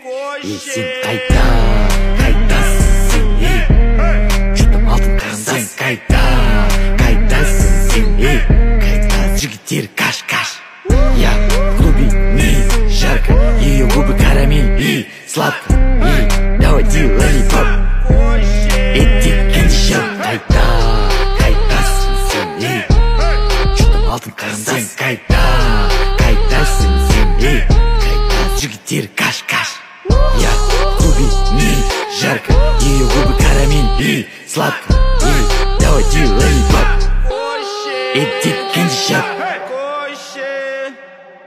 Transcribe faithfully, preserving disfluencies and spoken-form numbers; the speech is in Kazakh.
И сен қайда, қайдасың сен, ей жұтып алдың қарындас, қайда, қайдасың сен, ей қайда, жігіттер каш-каш. Я в клубе не жарко, ее губы карамель и сладко, и давай делай лолипоп. Эти кеншер, қайда, қайдасың сен, ей жұтып алдың қарындас, қайда, қайдасың сен, ей қайда, жігіттер каш-каш. Я в клубе не жарко, ее губы карамель и сладко, и давай делай лолипоп. Эти кеншер.